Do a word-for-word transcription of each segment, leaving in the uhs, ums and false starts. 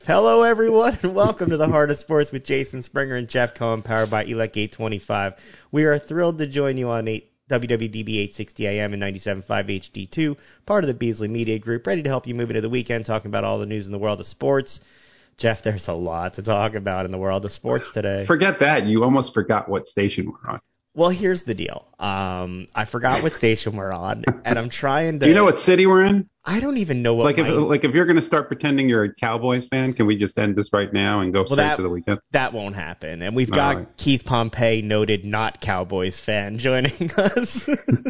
Hello, everyone, and welcome to the Heart of Sports with Jason Springer and Jeff Cohen, powered by E L E C eight twenty-five. We are thrilled to join you on eight, W W D B eight sixty A M and ninety-seven point five H D two, part of the Beasley Media Group, ready to help you move into the weekend, talking about all the news in the world of sports. Jeff, there's a lot to talk about in the world of sports today. Forget that. You almost forgot what station we're on. Well, here's the deal. Um, I forgot what station we're on, and I'm trying to... Do you know what city we're in? I don't even know what like my... if like if you're going to start pretending you're a Cowboys fan, can we just end this right now and go well, straight that, to the weekend? That won't happen. And we've got right. Keith Pompey, noted not Cowboys fan, joining us.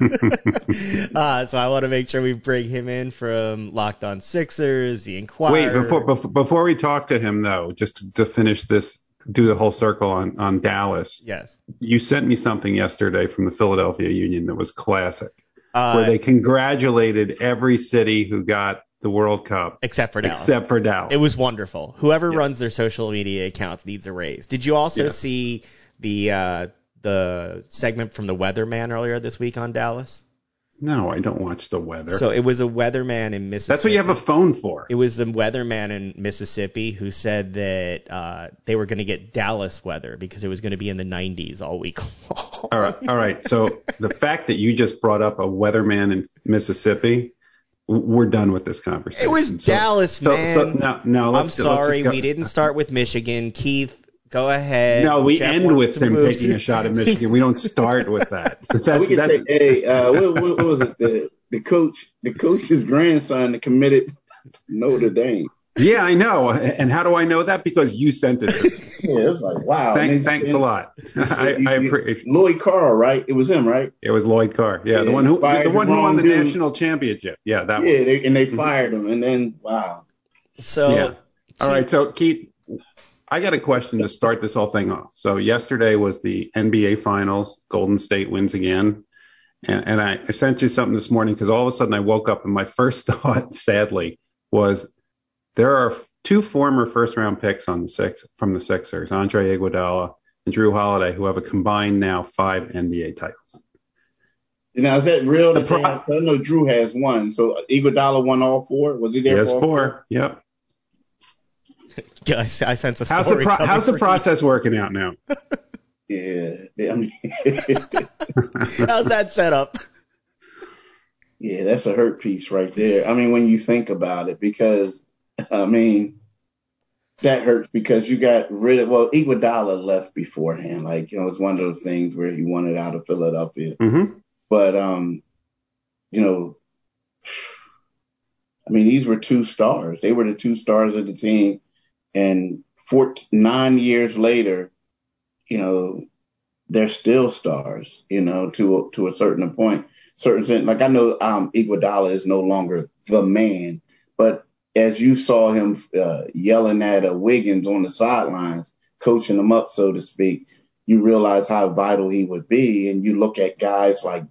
uh, so I want to make sure we bring him in from Locked On Sixers, the Inquirer. Wait, before before, before we talk to him, though, just to, to finish this, do the whole circle on, on Dallas. Yes. You sent me something yesterday from the Philadelphia Union that was classic, uh, where they congratulated every city who got the World Cup. Except for Dallas. Except for Dallas. It was wonderful. Whoever yeah. runs their social media accounts needs a raise. Did you also yeah. see the uh, the segment from the Weatherman earlier this week on Dallas? No, I don't watch the weather. So it was a weatherman in Mississippi. That's what you have a phone for. It was the weatherman in Mississippi who said that uh, they were going to get Dallas weather because it was going to be in the nineties all week long. All right, all right. So the fact that you just brought up a weatherman in Mississippi, we're done with this conversation. It was so, Dallas, so, man. So, no, no. Let's, I'm sorry, let's we didn't start with Michigan. Keith, go ahead. No, we Jeff end with him taking to... a shot at Michigan. We don't start with that. That's, we can that's... say, hey, uh, what, what, what was it? The the coach, the coach's grandson committed to Notre Dame. Yeah, I know. And how do I know that? Because you sent it to me. Yeah, it's like, wow. Thanks, thanks a lot. I, I appreciate Lloyd Carr, right? It was him, right? It was Lloyd Carr. Yeah, yeah the one who the one who won the dude. national championship. Yeah, that yeah, one. They, and they fired him. And then, wow. So, yeah. All right. So, Keith, I got a question to start this whole thing off. So yesterday was the N B A Finals. Golden State wins again. And, and I, I sent you something this morning because all of a sudden I woke up and my first thought, sadly, was there are two former first-round picks on the six from the Sixers, Andre Iguodala and Drew Holiday, who have a combined now five N B A titles. Now, is that real? That pro- have, I know Drew has one. So Iguodala won all four? Was he there yes, for all four? four? Yep. Yeah, I, I sense a story. How's the, pro- how's the process you. working out now? Yeah. I mean, how's that set up? Yeah, that's a hurt piece right there. I mean, when you think about it, because, I mean, that hurts because you got rid of, well, Iguodala left beforehand. Like, you know, it's one of those things where he wanted out of Philadelphia. Mm-hmm. But, um, you know, I mean, these were two stars. They were the two stars of the team. And four, nine years later, you know, they're still stars, you know, to to a certain point. Certain like I know um, Iguodala is no longer the man, but as you saw him uh, yelling at uh, Wiggins on the sidelines, coaching him up, so to speak, you realize how vital he would be. And you look at guys like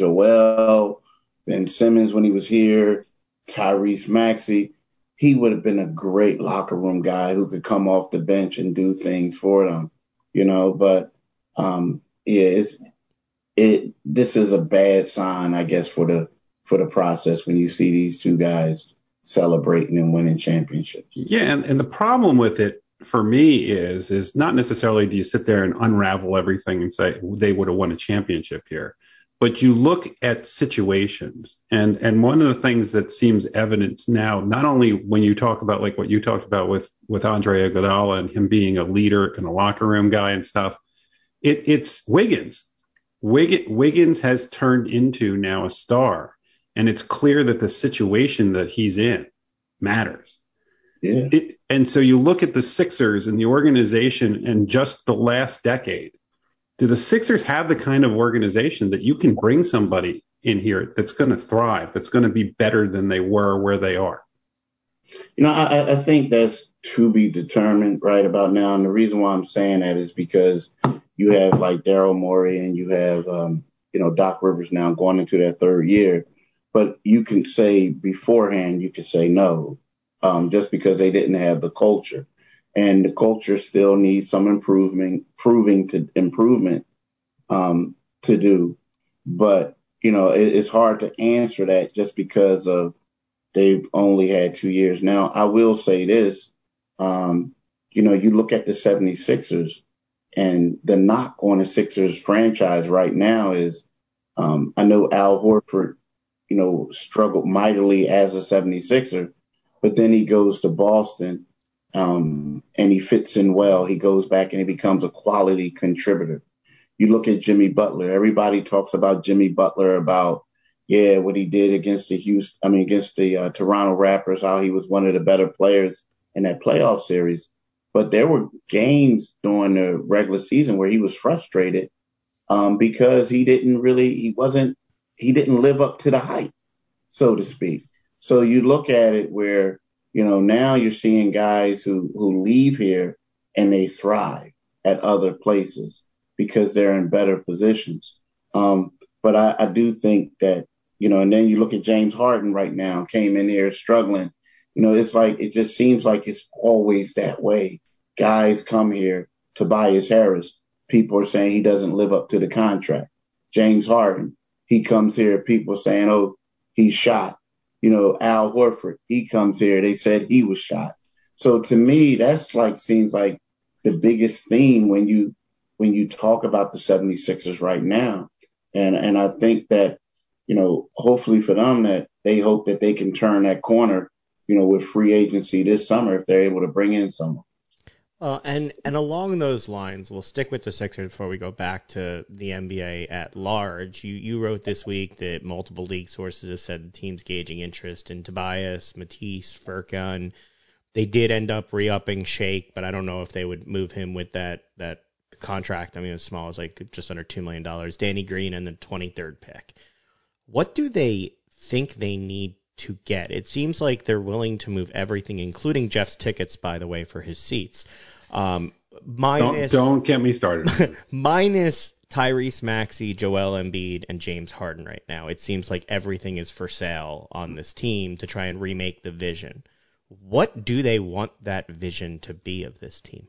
Joel, Ben Simmons when he was here, Tyrese Maxey. He would have been a great locker room guy who could come off the bench and do things for them, you know. But um, yeah, it's it. This is a bad sign, I guess, for the for the process when you see these two guys celebrating and winning championships. Yeah, and, and the problem with it for me is is not necessarily do you sit there and unravel everything and say they would have won a championship here. But you look at situations, and, and one of the things that seems evident now, not only when you talk about like what you talked about with, with Andre Iguodala and him being a leader and a locker room guy and stuff, it, it's Wiggins. Wiggins. Wiggins has turned into now a star, and it's clear that the situation that he's in matters. Yeah. It, and so you look at the Sixers and the organization in just the last decade. Do the Sixers have the kind of organization that you can bring somebody in here that's going to thrive, that's going to be better than they were where they are? You know, I, I think that's to be determined right about now. And the reason why I'm saying that is because you have like Daryl Morey and you have, um, you know, Doc Rivers now going into their third year. But you can say beforehand, you could say no, um, just because they didn't have the culture. And the culture still needs some improvement, proving to improvement um, to do. But, you know, it, it's hard to answer that just because of they've only had two years. Now, I will say this. Um, you know, you look at the 76ers, and the knock on the Sixers franchise right now is, um, I know Al Horford, you know, struggled mightily as a 76er, but then he goes to Boston, um, and he fits in well. He goes back and he becomes a quality contributor. You look at Jimmy Butler. Everybody talks about Jimmy Butler, about, yeah, what he did against the Houston, I mean, against the uh, Toronto Raptors, how he was one of the better players in that playoff series. But there were games during the regular season where he was frustrated, um, because he didn't really, he wasn't, he didn't live up to the hype, so to speak. So you look at it where, you know, now you're seeing guys who, who leave here and they thrive at other places because they're in better positions. Um, but I, I do think that, you know, and then you look at James Harden right now, came in here struggling. You know, it's like, it just seems like it's always that way. Guys come here, Tobias Harris, people are saying he doesn't live up to the contract. James Harden, he comes here, people are saying, oh, he's shot. You know, Al Horford, he comes here, they said he was shot. So to me, that's like, seems like the biggest theme when you, when you talk about the 76ers right now. And, and I think that, you know, hopefully for them, that they hope that they can turn that corner, you know, with free agency this summer, if they're able to bring in someone. Uh, and and along those lines, we'll stick with the Sixers before we go back to the N B A at large. You you wrote this week that multiple league sources have said the team's gauging interest in Tobias, Matisse, Furkan. They did end up re-upping Shake, but I don't know if they would move him with that that contract. I mean, as small as like just under two million dollars. Danny Green and the twenty-third pick. What do they think they need to get? It seems like they're willing to move everything, including Jeff's tickets, by the way, for his seats. Um, minus, don't, don't get me started. minus Tyrese Maxey, Joel Embiid, and James Harden right now. It seems like everything is for sale on this team to try and remake the vision. What do they want that vision to be of this team?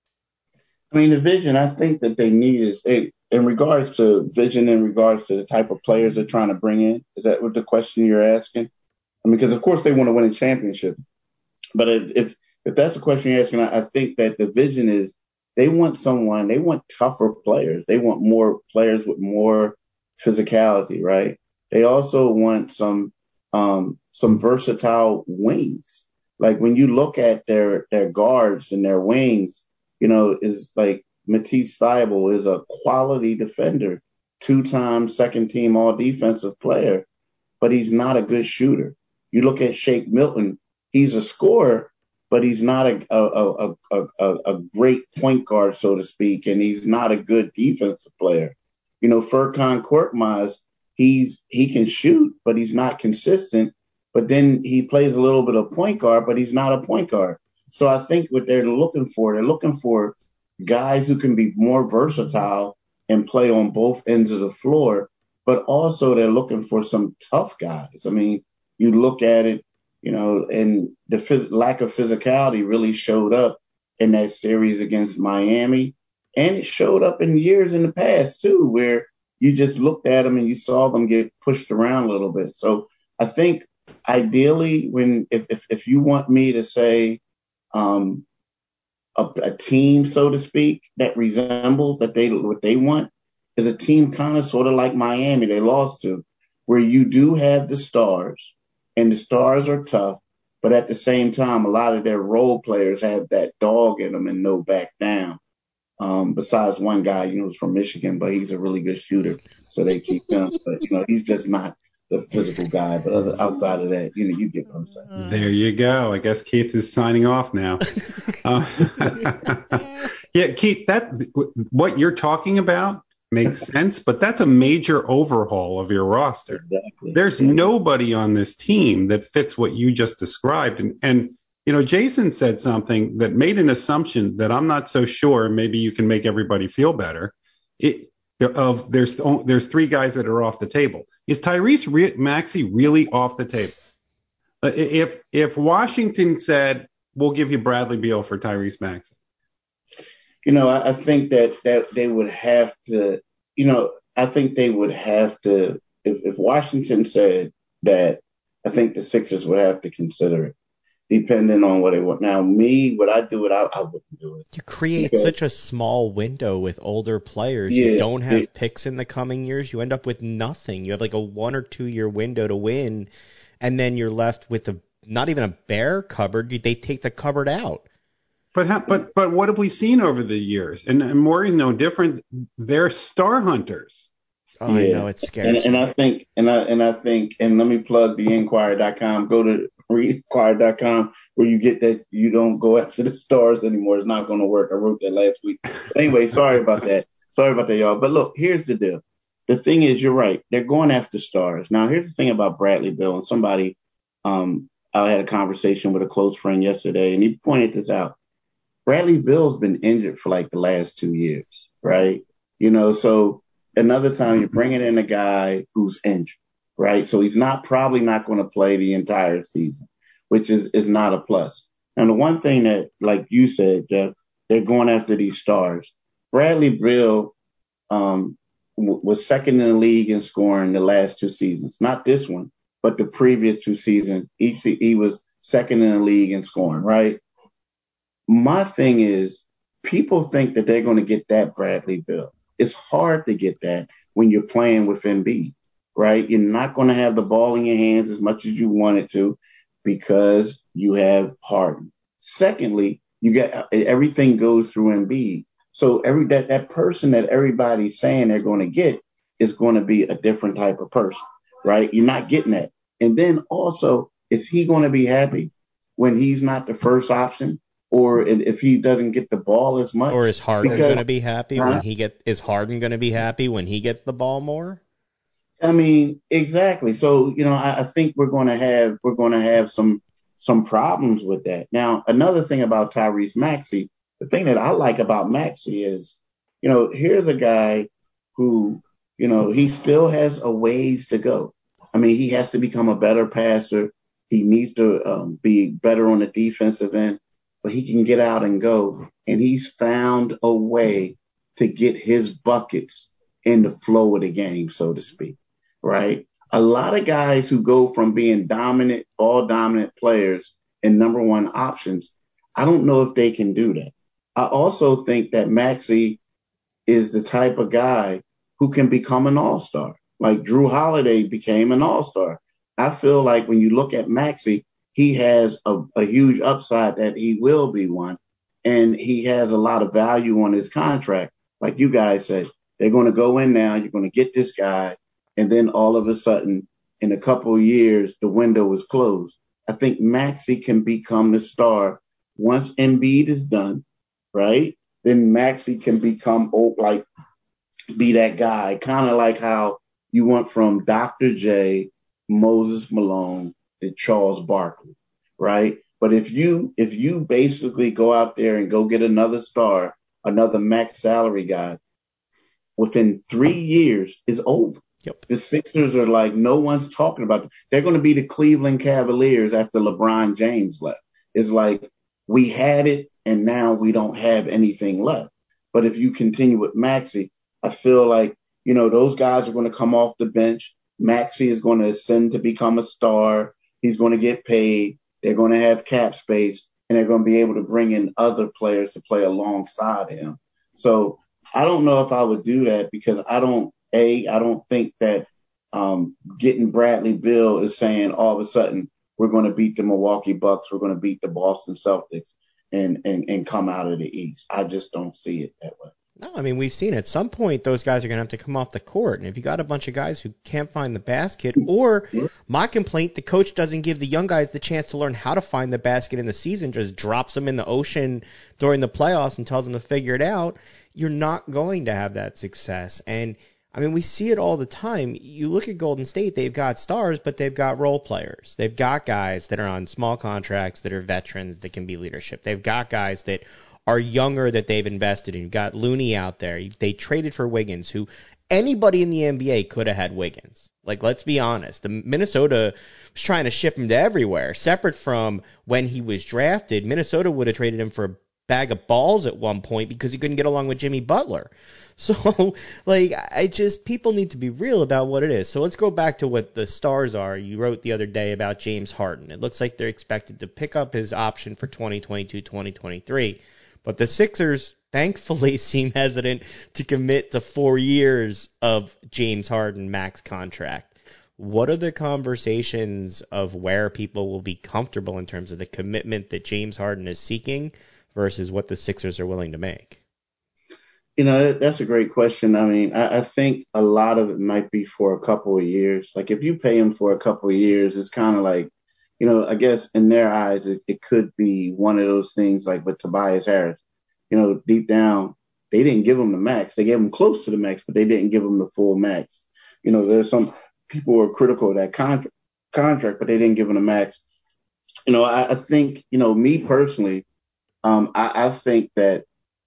I mean, the vision I think that they need is, they, in regards to vision, in regards to the type of players they're trying to bring in. Is that what the question you're asking? I mean, because of course they want to win a championship. But if, if if that's the question you're asking, I, I think that the vision is they want someone, they want tougher players. They want more players with more physicality, right? They also want some um, some versatile wings. Like when you look at their their guards and their wings, you know, is like Matisse Thybulle is a quality defender, two-time second team all defensive player, but he's not a good shooter. You look at Shake Milton, he's a scorer, but he's not a a, a, a, a great point guard, so to speak, and he's not a good defensive player. You know, Furkan Korkmaz, he's he can shoot, but he's not consistent. But then he plays a little bit of point guard, but he's not a point guard. So I think what they're looking for, they're looking for guys who can be more versatile and play on both ends of the floor, but also they're looking for some tough guys. I mean, you look at it, you know, and the phys- lack of physicality really showed up in that series against Miami. And it showed up in years in the past, too, where you just looked at them and you saw them get pushed around a little bit. So I think ideally, when if, if, if you want me to say um, a, a team, so to speak, that resembles that they what they want is a team kind of sort of like Miami they lost to, where you do have the stars and the stars are tough, but at the same time, a lot of their role players have that dog in them and no back down. Um, besides one guy, you know, who's from Michigan, but he's a really good shooter, so they keep him. But you know, he's just not the physical guy. But other, outside of that, you know, you get what I'm saying. There you go. I guess Keith is signing off now. Uh, yeah, Keith, that what you're talking about makes sense, but that's a major overhaul of your roster. Exactly. There's yeah. nobody on this team that fits what you just described. And, and, you know, Jason said something that made an assumption that I'm not so sure. Maybe you can make everybody feel better. It, of there's there's three guys that are off the table. Is Tyrese Re- Maxey really off the table? If if Washington said we'll give you Bradley Beal for Tyrese Maxey, you know, I, I think that that they would have to. You know, I think they would have to. If, if Washington said that, I think the Sixers would have to consider it. depending on what they want. Now, me, what I do it, I, I wouldn't do it You create because such a small window with older players. You yeah, don't they, have picks in the coming years. You end up with nothing. You have like a one or two year window to win, and then you're left with a not even a bare cupboard. They take the cupboard out. But ha- but but what have we seen over the years? And, and Maury's no different. They're star hunters. Oh, I know yeah. it And scares and I me. think and I and I think and let me plug the inquirer dot com. Go to read inquirer dot com where you get that you don't go after the stars anymore. It's not going to work. I wrote that last week. But anyway, sorry about that. Sorry about that, y'all. But look, here's the deal. The thing is, you're right. They're going after stars. Now, here's the thing about Bradley Beal. And somebody, um, I had a conversation with a close friend yesterday, and he pointed this out. Bradley Beal's been injured for like the last two years, right? You know, so another time you're bringing in a guy who's injured, right? So he's not probably not going to play the entire season, which is is not a plus. And the one thing that, like you said, Jeff, they're going after these stars. Bradley Beal um, w- was second in the league in scoring the last two seasons, not this one, but the previous two seasons. Each he was second in the league in scoring, right? My thing is, people think that they're going to get that Bradley Beal. It's hard to get that when you're playing with Embiid, right? You're not going to have the ball in your hands as much as you want it to because you have Harden. Secondly, you get everything goes through Embiid. So every that, that person that everybody's saying they're going to get is going to be a different type of person, right? You're not getting that. And then also, is he going to be happy when he's not the first option? Or if he doesn't get the ball as Or much, is Harden because going to be happy when uh, he get? Is Harden going to be happy when he gets the ball more? I mean, exactly. So you know, I, I think we're going to have we're going to have some some problems with that. Now, another thing about Tyrese Maxey, the thing that I like about Maxey is, you know, here's a guy who, you know, he still has a ways to go. I mean, he has to become a better passer. He needs to um, be better on the defensive end, but he can get out and go. And he's found a way to get his buckets in the flow of the game, so to speak, right? A lot of guys who go from being dominant, ball dominant players and number one options, I don't know if they can do that. I also think that Maxey is the type of guy who can become an all-star. Like Drew Holiday became an all-star. I feel like when you look at Maxey, he has a, a huge upside that he will be one. And he has a lot of value on his contract. Like you guys said, they're going to go in now, you're going to get this guy, and then all of a sudden, in a couple of years, the window is closed. I think Maxey can become the star once Embiid is done, right? Then Maxey can become old, like be that guy, kind of like how you went from Doctor J, Moses Malone, to Charles Barkley, right? But if you if you basically go out there and go get another star, another max salary guy, within three years is over. Yep. The Sixers are like no one's talking about them. They're going to be the Cleveland Cavaliers after LeBron James left. It's like we had it and now we don't have anything left. But if you continue with Maxey, I feel like, you know, those guys are going to come off the bench. Maxey is going to ascend to become a star. He's going to get paid. They're going to have cap space and they're going to be able to bring in other players to play alongside him. So I don't know if I would do that because I don't, A, I don't think that um, getting Bradley Beal is saying all of a sudden we're going to beat the Milwaukee Bucks, we're going to beat the Boston Celtics and, and, and come out of the East. I just don't see it that way. No, I mean, we've seen at some point those guys are going to have to come off the court. And if you got a bunch of guys who can't find the basket, or my complaint, the coach doesn't give the young guys the chance to learn how to find the basket in the season, just drops them in the ocean during the playoffs and tells them to figure it out, you're not going to have that success. And, I mean, we see it all the time. You look at Golden State, they've got stars, but they've got role players. They've got guys that are on small contracts that are veterans that can be leadership. They've got guys that are younger that they've invested in. You've got Looney out there. They traded for Wiggins, who anybody in the N B A could have had Wiggins. Like, let's be honest. The Minnesota was trying to ship him to everywhere. Separate from when he was drafted, Minnesota would have traded him for bag of balls at one point because he couldn't get along with Jimmy Butler. So, like, I just, people need to be real about what it is. So let's go back to what the stars are. You wrote the other day about James Harden. It looks like they're expected to pick up his option for twenty twenty-two twenty twenty-three. But the Sixers, thankfully, seem hesitant to commit to four years of James Harden max contract. What are the conversations of where people will be comfortable in terms of the commitment that James Harden is seeking versus what the Sixers are willing to make? You know, that's a great question. I mean, I, I think a lot of it might be for a couple of years. Like if you pay him for a couple of years, it's kind of like, you know, I guess in their eyes, it, it could be one of those things like with Tobias Harris. You know, deep down, they didn't give him the max. They gave him close to the max, but they didn't give him the full max. You know, there's some people who are critical of that contract, contract, but they didn't give him the max. You know, I, I think, you know, me personally, um, I, I think that,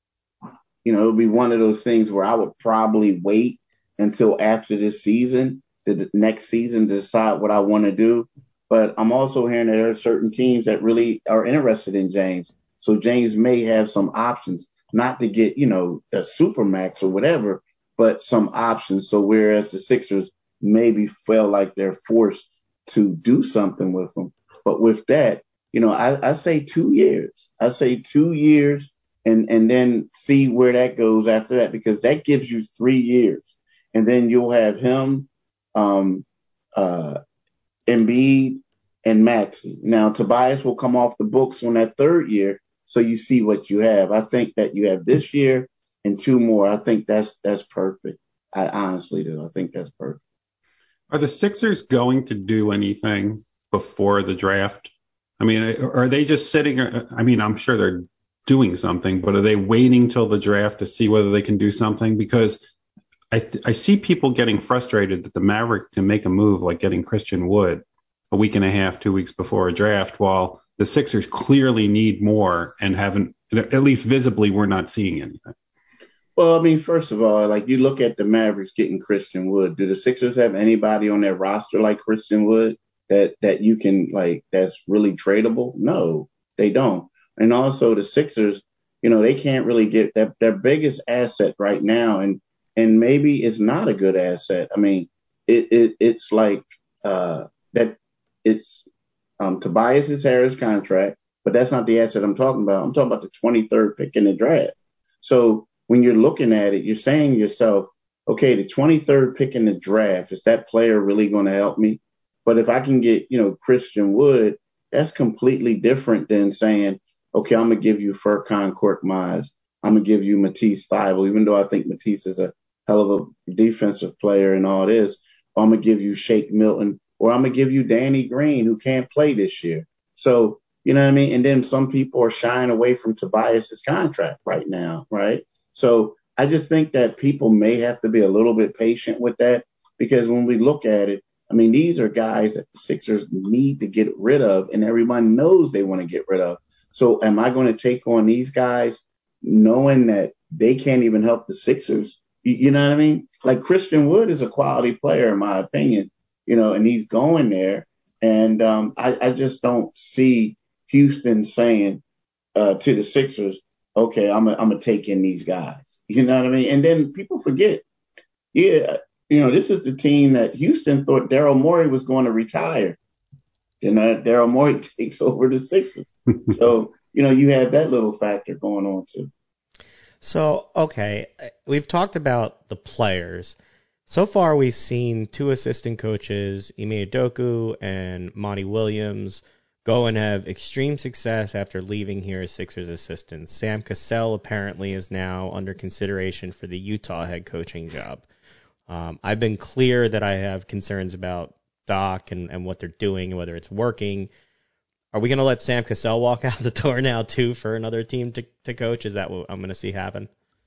you know, it'll be one of those things where I would probably wait until after this season, the next season, to decide what I want to do. But I'm also hearing that there are certain teams that really are interested in James. So James may have some options, not to get, you know, a super max or whatever, but some options. So whereas the Sixers maybe feel like they're forced to do something with him. But with that, you know, I, I say two years. I say two years and, and then see where that goes after that, because that gives you three years. And then you'll have him, um, uh, Embiid, and Maxey. Now, Tobias will come off the books on that third year, so you see what you have. I think that you have this year and two more. I think that's that's perfect. I honestly do. I think that's perfect. Are the Sixers going to do anything before the draft? I mean, are they just sitting? I mean, I'm sure they're doing something, but are they waiting till the draft to see whether they can do something? Because I, I see people getting frustrated that the Mavericks can make a move like getting Christian Wood a week and a half, two weeks before a draft, while the Sixers clearly need more and haven't, at least visibly, we're not seeing anything. Well, I mean, first of all, like you look at the Mavericks getting Christian Wood. Do the Sixers have anybody on their roster like Christian Wood that that you can like that's really tradable? No, they don't. And also the Sixers, you know, they can't really get that their biggest asset right now, and and maybe it's not a good asset. I mean, it, it it's like uh, that. It's um, Tobias Harris contract, but that's not the asset I'm talking about. I'm talking about the twenty-third pick in the draft. So when you're looking at it, you're saying to yourself, okay, the twenty-third pick in the draft, is that player really going to help me? But if I can get, you know, Christian Wood, that's completely different than saying, okay, I'm going to give you Furkan Korkmaz. I'm going to give you Matisse Thybulle, even though I think Matisse is a hell of a defensive player and all this. I'm going to give you Shake Milton, or I'm going to give you Danny Green, who can't play this year. So, you know what I mean? And then some people are shying away from Tobias's contract right now, right? So I just think that people may have to be a little bit patient with that, because when we look at it, I mean, these are guys that the Sixers need to get rid of, and everyone knows they want to get rid of. So am I going to take on these guys knowing that they can't even help the Sixers? You, you know what I mean? Like Christian Wood is a quality player, in my opinion, you know, and he's going there. And um, I, I just don't see Houston saying uh, to the Sixers, okay, I'm going to take in these guys. You know what I mean? And then people forget, yeah, you know, this is the team that Houston thought Daryl Morey was going to retire. You know, Daryl Morey takes over the Sixers. So, you know, you have that little factor going on too. So, okay, we've talked about the players. So far, we've seen two assistant coaches, Ime Udoka and Monty Williams, go and have extreme success after leaving here as Sixers assistants. Sam Cassell apparently is now under consideration for the Utah head coaching job. Um, I've been clear that I have concerns about Doc and, and what they're doing and whether it's working. Are we going to let Sam Cassell walk out the door now, too, for another team to, to coach? Is that what I'm going to see happen?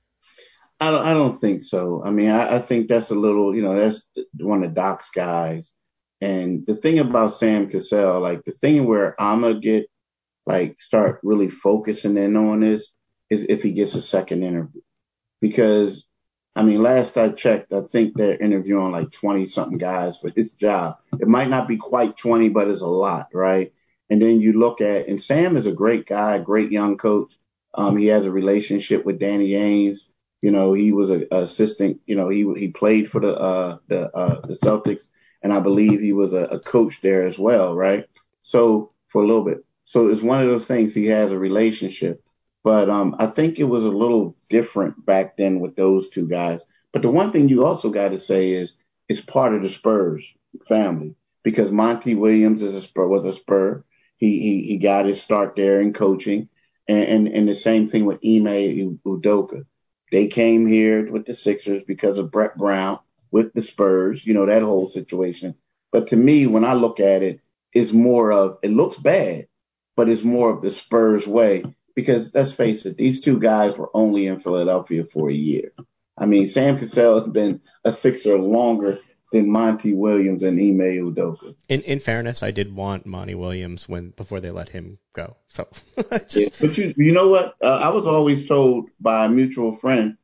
I don't, I don't think so. I mean, I, I think that's a little, you know, that's one of Doc's guys. And the thing about Sam Cassell, like the thing where I'm going to get, like, start really focusing in on this is if he gets a second interview. Because, I mean, last I checked, I think they're interviewing like twenty-something guys for his job. It might not be quite twenty, but it's a lot, right? And then you look at, and Sam is a great guy, great young coach. Um, he has a relationship with Danny Ainge. You know, he was a, a assistant. You know, he he played for the uh, the uh, the Celtics, and I believe he was a, a coach there as well, right? So for a little bit, so it's one of those things. He has a relationship, but um, I think it was a little different back then with those two guys. But the one thing you also got to say is it's part of the Spurs family because Monty Williams is a Spur, was a Spur. He he he got his start there in coaching. And, and, and the same thing with Ime Udoka. They came here with the Sixers because of Brett Brown with the Spurs, you know, that whole situation. But to me, when I look at it, it's more of, it looks bad, but it's more of the Spurs way. Because let's face it, these two guys were only in Philadelphia for a year. I mean, Sam Cassell has been a Sixer longer than Monty Williams and Ime Udoka. In in fairness, I did want Monty Williams when before they let him go. So, just... yeah, but you you know what? Uh, I was always told by a mutual friend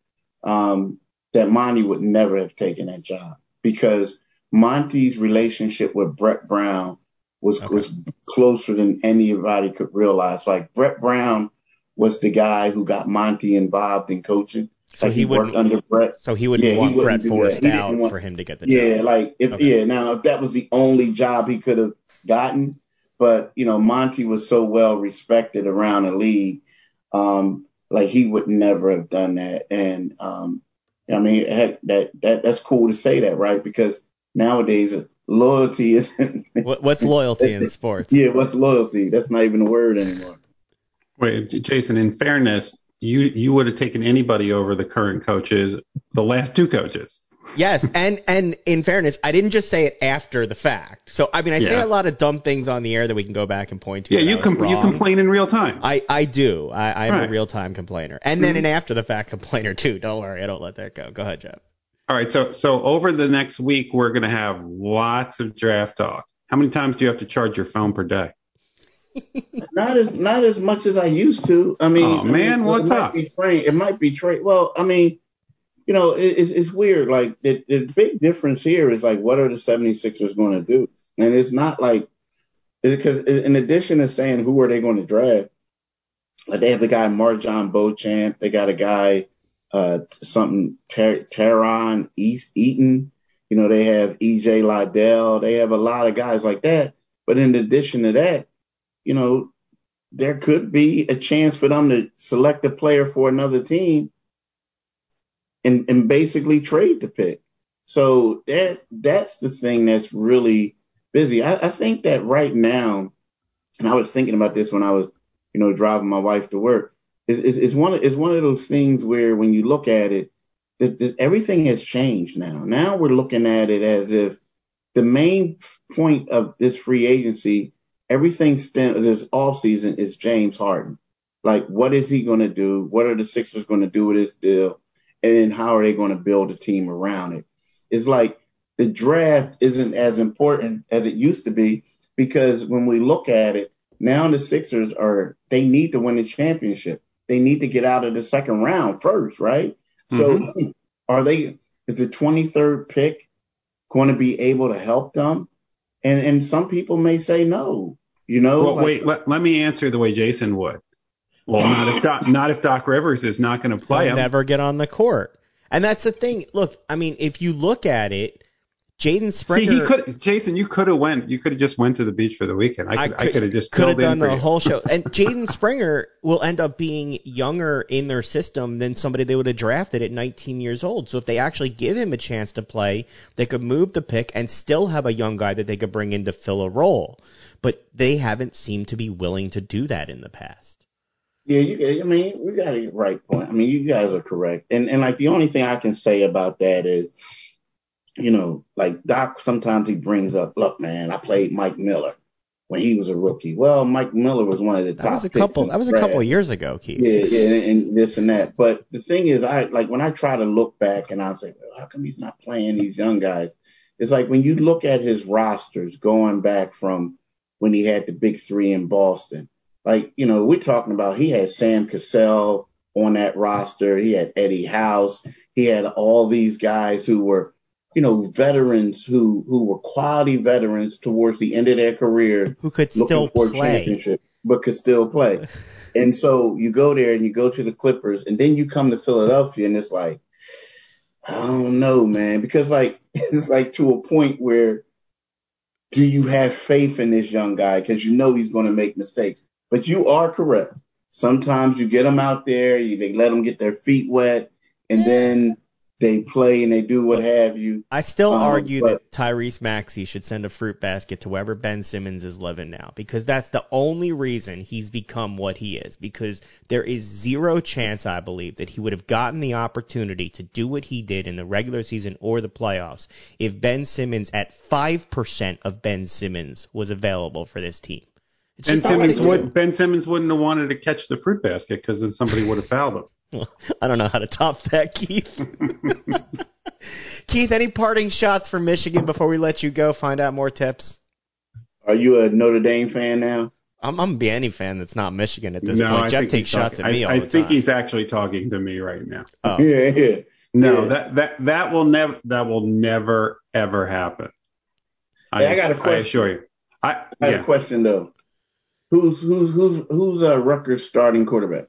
um, that Monty would never have taken that job because Monty's relationship with Brett Brown was okay. was closer than anybody could realize. Like Brett Brown was the guy who got Monty involved in coaching. So like he, he wouldn't worked under Brett. So he wouldn't yeah, want he wouldn't Brett forced out want, for him to get the yeah, job. Yeah, like if okay. yeah, now if that was the only job he could have gotten, but you know, Monty was so well respected around the league, um, like he would never have done that. And um, I mean, heck, that that that's cool to say that, right? Because nowadays loyalty isn't. What's loyalty in sports? Yeah, what's loyalty? That's not even a word anymore. Wait, Jason, in fairness, you you would have taken anybody over the current coaches, the last two coaches. Yes, and and in fairness, I didn't just say it after the fact. So I mean, I yeah. say a lot of dumb things on the air that we can go back and point to. Yeah, you com- you complain in real time. I, I do. I, I'm right. a real time complainer, and then mm-hmm. an after the fact complainer too. Don't worry, I don't let that go. Go ahead, Jeff. All right, so so over the next week, we're going to have lots of draft talk. How many times do you have to charge your phone per day? Not as not as much as I used to. I mean, oh man, I mean, what's it might up? Be trained. It might be trade. Well, I mean, you know, it, it's, it's weird. Like the, the big difference here is like, what are the seventy-sixers going to do? And it's not like because in addition to saying who are they going to draft, like they have the guy Marjon Beauchamp. They got a guy uh, something Ter- Teron East Eaton. You know, they have E J Liddell. They have a lot of guys like that. But in addition to that, you know, there could be a chance for them to select a player for another team and, and basically trade the pick. So that that's the thing that's really busy. I, I think that right now, and I was thinking about this when I was, you know, driving my wife to work, is is is one of, is one of those things where when you look at it, it, it, everything has changed now. Now we're looking at it as if the main point of this free agency, everything stem, this offseason is James Harden. Like, what is he going to do? What are the Sixers going to do with this deal? And then how are they going to build a team around it? It's like the draft isn't as important as it used to be because when we look at it, now the Sixers are, they need to win the championship. They need to get out of the second round first, right? Mm-hmm. So are they, is the twenty-third pick going to be able to help them? And and some people may say no, you know. Well, like, wait, let, let me answer the way Jason would. Well, not if Doc, not if Doc Rivers is not going to play He'll him. Never get on the court. And that's the thing. Look, I mean, if you look at it, Jaden Springer. See, he could, Jason, you could have went. You could have just went to the beach for the weekend. I could, I could have just could have done the you. whole show. And Jaden Springer will end up being younger in their system than somebody they would have drafted at nineteen years old. So if they actually give him a chance to play, they could move the pick and still have a young guy that they could bring in to fill a role. But they haven't seemed to be willing to do that in the past. Yeah, you. I mean, we got a right point. I mean, you guys are correct. And and like the only thing I can say about that is, you know, like Doc, sometimes he brings up, look, man, I played Mike Miller when he was a rookie. Well, Mike Miller was one of the top that was a couple. That was a couple of years ago, Keith. Yeah, yeah, and this and that. But the thing is, I like when I try to look back and I say, well, how come he's not playing these young guys? It's like when you look at his rosters going back from when he had the big three in Boston. Like, you know, we're talking about he had Sam Cassell on that roster. He had Eddie House. He had all these guys who were, you know, veterans who, who were quality veterans towards the end of their career. Who could still for play. A championship. but could still play. And so you go there and you go to the Clippers, and then you come to Philadelphia, and it's like, I don't know, man, because like it's like to a point where do you have faith in this young guy? Because you know he's going to make mistakes. But you are correct. Sometimes you get them out there, you, they let them get their feet wet, and then they play and they do what have you. I still Um, argue but- that Tyrese Maxey should send a fruit basket to wherever Ben Simmons is living now, because that's the only reason he's become what he is, because there is zero chance, I believe, that he would have gotten the opportunity to do what he did in the regular season or the playoffs if Ben Simmons at five percent of Ben Simmons was available for this team. It's Ben just not what Simmons they do. would Ben Simmons wouldn't have wanted to catch the fruit basket because then somebody would have fouled him. Well, I don't know how to top that, Keith. Keith, any parting shots for Michigan before we let you go? Find out more tips. Are you a Notre Dame fan now? I'm, I'm a any fan that's not Michigan at this no, point. I Jeff think takes he's shots talking, at me I, all I the think time. he's actually talking to me right now. Oh. Yeah, yeah. No, Yeah. that that that will never that will never ever happen. Hey, I got a I question. assure you. I, I have yeah. a question though. Who's who's who's who's uh, Rutgers starting quarterback?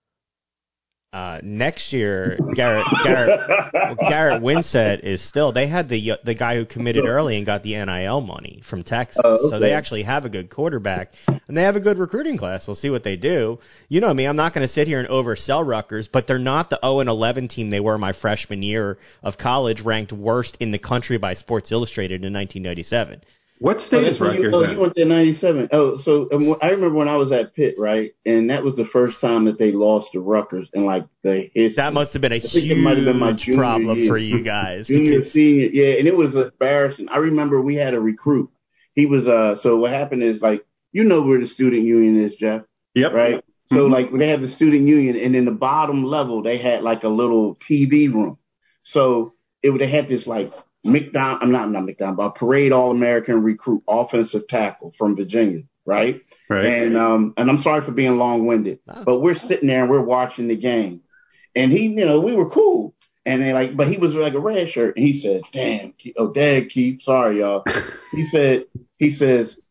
Uh, next year, Garrett Garrett well, Garrett Winsett is still. They had the the guy who committed early and got the N I L money from Texas, Oh, okay. so they actually have a good quarterback and they have a good recruiting class. We'll see what they do. You know me, I'm not going to sit here and oversell Rutgers, but they're not the oh and eleven team they were my freshman year of college, ranked worst in the country by Sports Illustrated in nineteen ninety-seven. What state Oh, is that's when you, Rutgers oh, in? you went there in ninety-seven. Oh, so um, I remember when I was at Pitt, right? And that was the first time that they lost to Rutgers in like the history. That must have been a I think it might have been my huge junior problem year. for you guys. Junior, because- senior, yeah, and it was embarrassing. I remember we had a recruit. He was uh. So what happened is like you know where the student union is, Jeff, Yep. right? So Mhm. like they have the student union, and in the bottom level they had like a little T V room. So it would they had this like McDonald, I'm not not McDonald, but a parade All American recruit, offensive tackle from Virginia, right? Right. And um and I'm sorry for being long winded, Wow. but we're sitting there and we're watching the game, and he, you know, we were cool, and then like, but he was like a red shirt, and he said, "Damn, Keith, oh, Dad, Keith, sorry, y'all." He said, he says,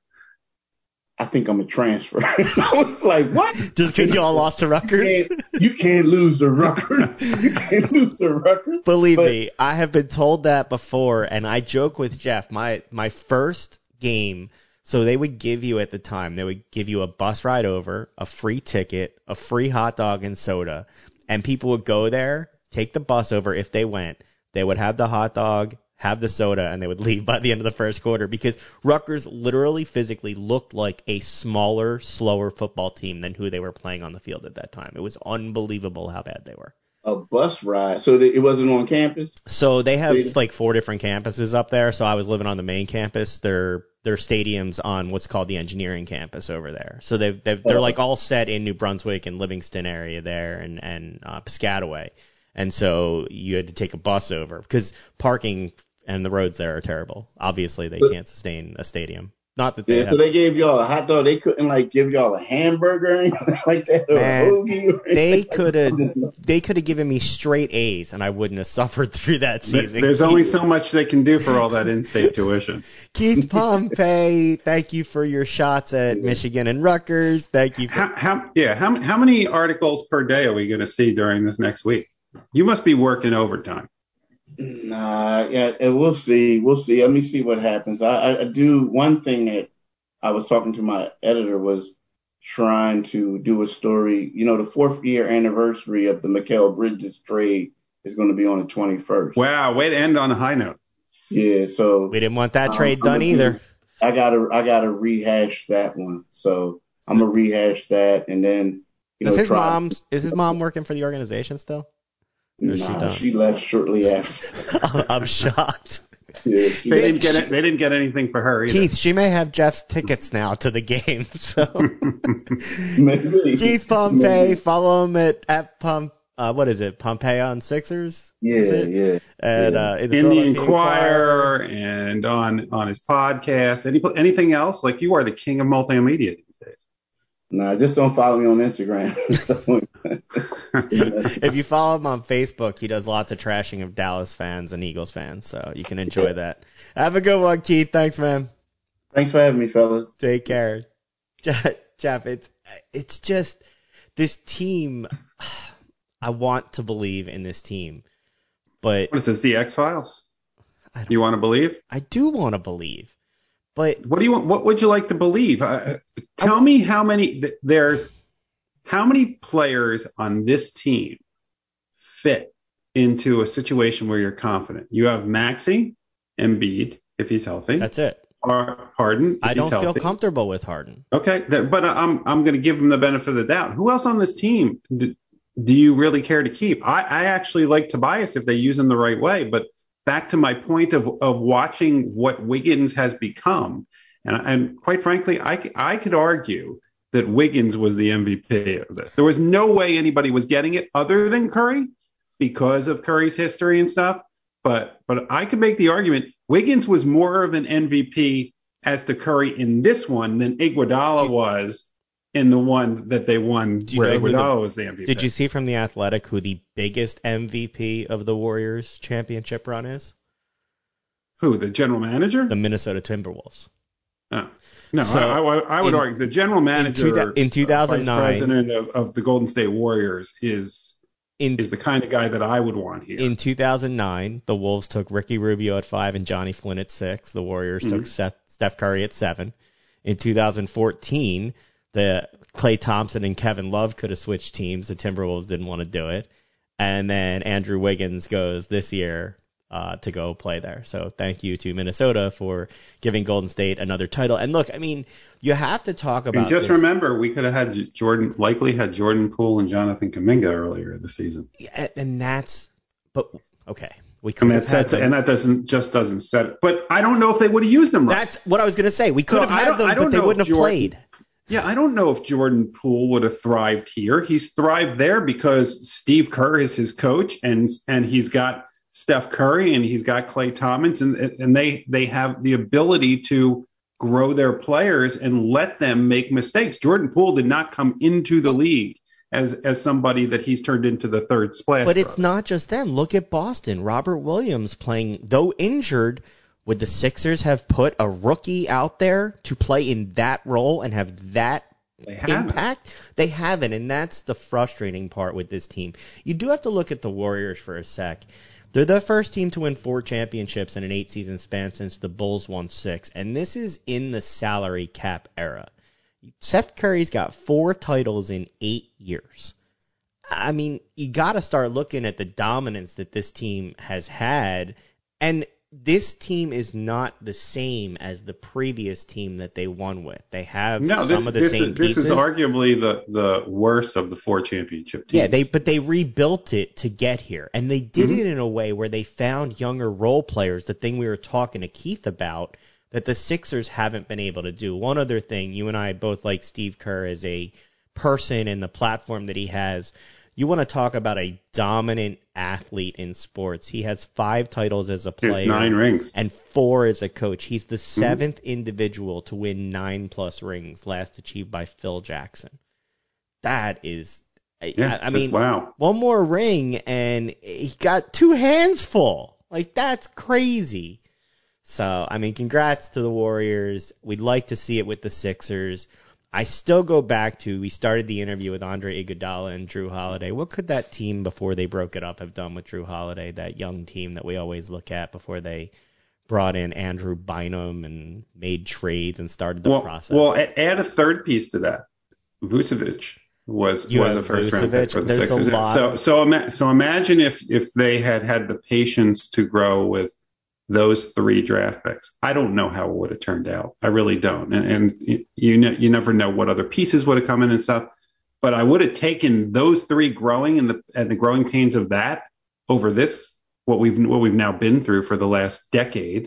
"I think I'm a transfer." I was like, "What?" Just because y'all lost to You Rutgers? can't, you can't lose the Rutgers. You can't lose the Rutgers. Believe But- me, I have been told that before, and I joke with Jeff. My my first game, so they would give you at the time, they would give you a bus ride over, a free ticket, a free hot dog and soda, and people would go there, take the bus over if they went. They would have the hot dog, have the soda, and they would leave by the end of the first quarter because Rutgers literally physically looked like a smaller, slower football team than who they were playing on the field at that time. It was unbelievable how bad they were. A bus ride, so that it wasn't on campus. So they have Stadium. like four different campuses up there. So I was living on the main campus. Their their stadiums on what's called the engineering campus over there. So they've, they've they're Oh. like all set in New Brunswick and Livingston area there and and uh, Piscataway. And so you had to take a bus over because parking and the roads there are terrible. Obviously, they can't sustain a stadium. Not that they Yeah, have. so they gave y'all a hot dog. They couldn't like give y'all a hamburger or anything like that, or Man, a hoagie. Or They anything. could have I'm just- they could have given me straight A's and I wouldn't have suffered through that There- season. There's only so much they can do for all that in-state tuition. Keith Pompey, thank you for your shots at Michigan and Rutgers. Thank you. For, How, how, yeah, how, how many articles per day are we going to see during this next week? You must be working overtime. Nah, yeah, and we'll see. We'll see. Let me see what happens. I, I, I do one thing that I was talking to my editor was trying to do a story. You know, the fourth year anniversary of the Mikal Bridges trade is going to be on the twenty-first. Wow, way to end on a high note. Yeah, so we didn't want that um, trade I'm done gonna either. do- I gotta, I gotta rehash that one. So I'm gonna rehash that, and then you Is know, his try. mom is his mom working for the organization still? Or is she Nah, done? she left shortly after. I'm shocked. Yeah, she They left. didn't get it. They didn't get anything for her either. Keith, she may have Jeff's tickets now to the game. So Maybe. Keith Pompey, Maybe. follow him at at Pump. Uh, what is it? Pompey on Sixers. Yeah, Is it? yeah. And, Yeah. uh, in the, In the Philadelphia Inquirer and on on his podcast. Any, anything else? Like you are the king of multimedia these days. Nah, just don't follow me on Instagram. If you follow him on Facebook, he does lots of trashing of Dallas fans and Eagles fans, so you can enjoy that. Have a good one, Keith. Thanks, man. Thanks for having me, fellas. Take care. Jeff, it's it's just this team. I want to believe in this team, but what is this? The X-Files? I don't, You want to believe? I do want to believe, but what do you want? What would you like to believe? Uh, tell I, me how many th- there's how many players on this team fit into a situation where you're confident. You have Maxey, Embiid, if he's healthy. That's it. Or Harden. If I don't he's feel healthy. comfortable with Harden. Okay, but I'm I'm going to give him the benefit of the doubt. Who else on this team do, do you really care to keep? I, I actually like Tobias if they use him the right way. But back to my point of of watching what Wiggins has become, and and quite frankly, I I could argue that Wiggins was the M V P of this. There was no way anybody was getting it other than Curry because of Curry's history and stuff. But but I could make the argument Wiggins was more of an M V P as to Curry in this one than Iguodala was in the one that they won where Iguodala the, was the M V P. Did you see from The Athletic who the biggest M V P of the Warriors championship run is? Who, the general manager? The Minnesota Timberwolves. Oh. No, so I, I, I would in, argue the general manager, in, two, in two thousand nine, uh, vice president of, of the Golden State Warriors is in, is the kind of guy that I would want here. In two thousand nine, the Wolves took Ricky Rubio at five and Johnny Flynn at six. The Warriors mm-hmm. took Seth, Steph Curry at seven. In two thousand fourteen, the Klay Thompson and Kevin Love could have switched teams. The Timberwolves didn't want to do it. And then Andrew Wiggins goes this year uh, to go play there. So thank you to Minnesota for giving Golden State another title. And look, I mean, you have to talk about and just this. remember, we could have had Jordan, likely had Jordan Poole and Jonathan Kuminga earlier this season. Yeah, and that's, but okay. We could and, have that had and that doesn't just doesn't set it. But I don't know if they would have used them right. That's what I was going to say. We could so have had them, but they wouldn't have Jordan, played. Yeah, I don't know if Jordan Poole would have thrived here. He's thrived there because Steve Kerr is his coach, and and he's got Steph Curry and he's got Klay Thompson, and, and they they have the ability to grow their players and let them make mistakes. Jordan Poole did not come into the league as as somebody that he's turned into the third splash. But it's brother. not just them. Look at Boston. Robert Williams playing, though injured. Would the Sixers have put a rookie out there to play in that role and have that they impact? They haven't, and that's the frustrating part with this team. You do have to look at the Warriors for a sec. They're the first team to win four championships in an eight-season span since the Bulls won six, and this is in the salary cap era. Seth Curry's got four titles in eight years. I mean, you got to start looking at the dominance that this team has had, and this team is not the same as the previous team that they won with. They have no, some this, of the this same is, this pieces. This is arguably the, the worst of the four championship teams. Yeah, they but they rebuilt it to get here. And they did mm-hmm. it in a way where they found younger role players, the thing we were talking to Keith about, that the Sixers haven't been able to do. One other thing, you and I both like Steve Kerr as a person and the platform that he has. You want to talk about a dominant athlete in sports. He has five titles as a player. There's nine rings. And four as a coach. He's the seventh mm-hmm. individual to win nine plus rings, last achieved by Phil Jackson. That is, yeah, I, I mean, wow. One more ring and he got two hands full. Like, that's crazy. So, I mean, congrats to the Warriors. We'd like to see it with the Sixers. I still go back to, we started the interview with Andre Iguodala and Drew Holiday. What could that team before they broke it up have done with Drew Holiday, that young team that we always look at before they brought in Andrew Bynum and made trades and started the well, process? Well, add a third piece to that. Vucevic was you was a first round pick for the There's Sixers. A lot. So so ima- so imagine if if they had had the patience to grow with those three draft picks. I don't know how it would have turned out. I really don't. And, and you know, you never know what other pieces would have come in and stuff. But I would have taken those three growing and the and the growing pains of that over this what we've what we've now been through for the last decade.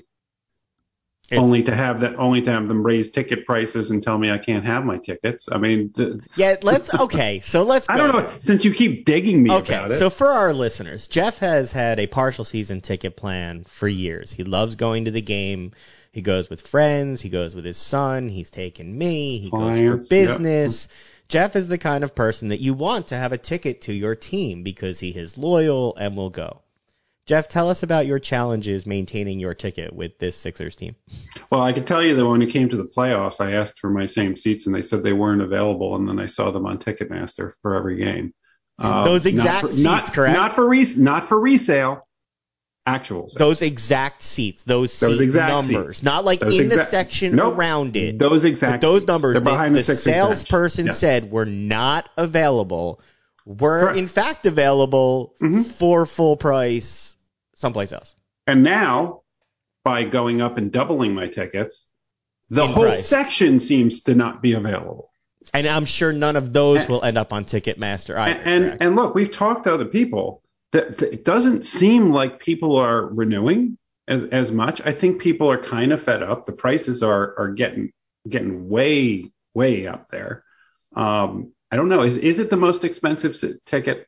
It's, only to have that, only to have them raise ticket prices and tell me I can't have my tickets. I mean, the, yeah. Let's okay. So let's. Go. I don't know. Since you keep digging me okay, about it. So for our listeners, Jeff has had a partial season ticket plan for years. He loves going to the game. He goes with friends. He goes with his son. He's taken me. He Clients, goes for business. Yep. Jeff is the kind of person that you want to have a ticket to your team because he is loyal and will go. Jeff, tell us about your challenges maintaining your ticket with this Sixers team. Well, I can tell you that when it came to the playoffs, I asked for my same seats, and they said they weren't available, and then I saw them on Ticketmaster for every game. Um, Those exact not for, seats, not, correct? Not for re- not for resale. Actual sales. Those exact seats, those, those seat exact numbers, seats. not like those in exa- the section nope. around it. Those exact but those seats. numbers, They're behind they, the, the salesperson yeah. said were not available, were Correct. in fact available mm-hmm. for full price someplace else. And now, by going up and doubling my tickets, the in whole price. section seems to not be available. And I'm sure none of those and, will end up on Ticketmaster either. And and, and look, we've talked to other people. That, that it doesn't seem like people are renewing as as much. I think people are kind of fed up. The prices are are getting getting way way up there. Um, I don't know. Is is it the most expensive ticket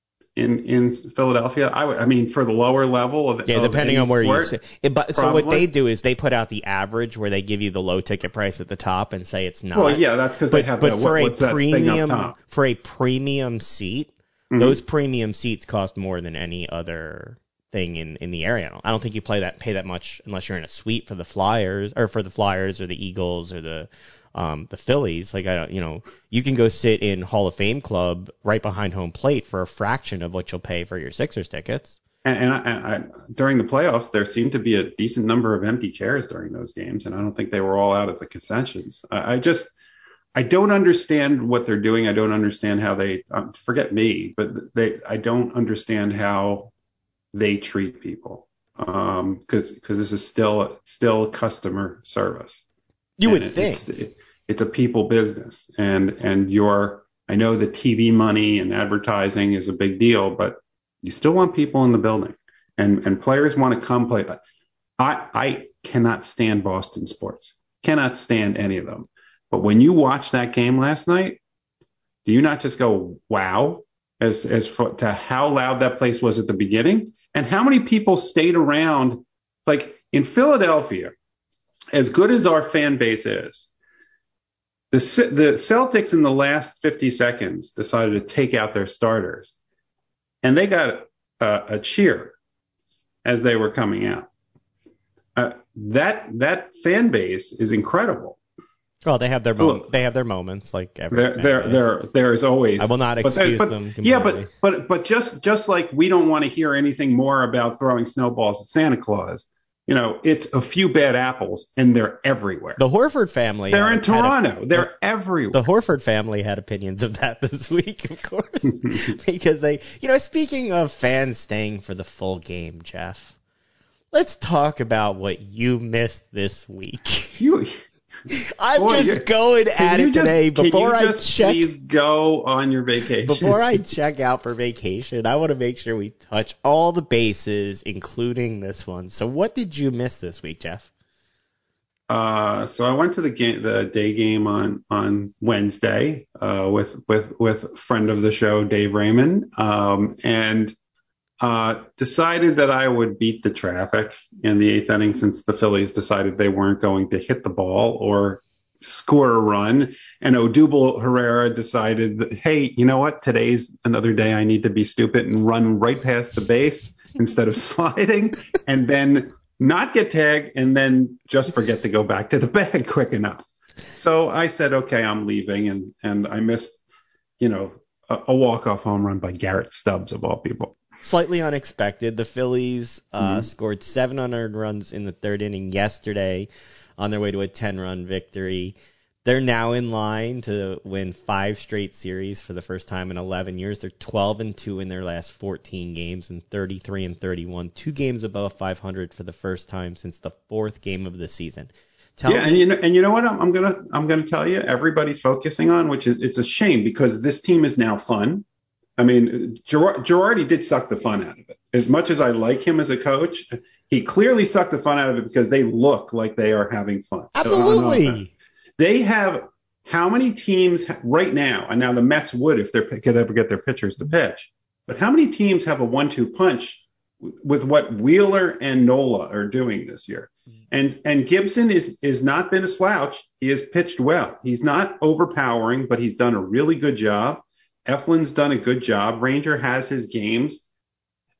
in in Philadelphia? I would, I mean, for the lower level of yeah, depending on where sport, you sit. It, but so what they do is they put out the average where they give you the low ticket price at the top and say it's not. Well, yeah, that's because they have. But the, for what, a premium for a premium seat, mm-hmm. those premium seats cost more than any other thing in, in the area. I don't, I don't think you play that pay that much unless you're in a suite for the Flyers or for the Flyers or the Eagles or the um the Phillies. Like I don't, you know, you can go sit in Hall of Fame Club right behind home plate for a fraction of what you'll pay for your Sixers tickets. And, and, I, and I, during the playoffs, there seemed to be a decent number of empty chairs during those games, and I don't think they were all out at the concessions. I, I just I don't understand what they're doing. I don't understand how they um, forget me, but they I don't understand how they treat people um because because this is still still customer service. You and would it, think it's, it, it's a people business, and and your I know the T V money and advertising is a big deal, but you still want people in the building, and and players want to come play. I I cannot stand Boston sports, cannot stand any of them. But when you watch that game last night, do you not just go wow as as for, to how loud that place was at the beginning, and how many people stayed around? Like in Philadelphia, as good as our fan base is, the the Celtics in the last fifty seconds decided to take out their starters, and they got a, a cheer as they were coming out. Uh, that that fan base is incredible. Well, they have their so, mom- they have their moments like every. There there there there is always. I will not excuse but, but, them. Completely. Yeah, but but but just just like we don't want to hear anything more about throwing snowballs at Santa Claus. You know, it's a few bad apples, and they're everywhere. The Horford family. They're in Toronto. A, they're everywhere. The Horford family had opinions of that this week, of course, because they, you know, speaking of fans staying for the full game, Jeff, let's talk about what you missed this week. You. I'm Boy, just going at it just, today before can you I just check. Please go on your vacation. Before I check out for vacation, I want to make sure we touch all the bases, including this one. So, what did you miss this week, Jeff? Uh, so I went to the game, the day game on on Wednesday uh, with with with friend of the show Dave Raymond, um, and. Uh, decided that I would beat the traffic in the eighth inning since the Phillies decided they weren't going to hit the ball or score a run. And Odubel Herrera decided that, hey, you know what? Today's another day I need to be stupid and run right past the base instead of sliding and then not get tagged and then just forget to go back to the bag quick enough. So I said, okay, I'm leaving. And, and I missed, you know, a, a walk-off home run by Garrett Stubbs of all people. Slightly unexpected. The Phillies uh, mm-hmm. scored seven hundred runs in the third inning yesterday on their way to a ten-run victory. They're now in line to win five straight series for the first time in eleven years. They're twelve and two in their last fourteen games and thirty-three and thirty-one, two games above five hundred for the first time since the fourth game of the season. Tell yeah, me- and you know, and you know what? I'm, I'm gonna I'm gonna tell you, everybody's focusing on, which is it's a shame because this team is now fun. I mean, Girardi, Girardi did suck the fun out of it. As much as I like him as a coach, he clearly sucked the fun out of it because they look like they are having fun. Absolutely. They have how many teams right now, and now the Mets would if they could ever get their pitchers to pitch, but how many teams have a one two punch with what Wheeler and Nola are doing this year? And and Gibson is is not been a slouch. He has pitched well. He's not overpowering, but he's done a really good job. Eflin's done a good job. Ranger has his games.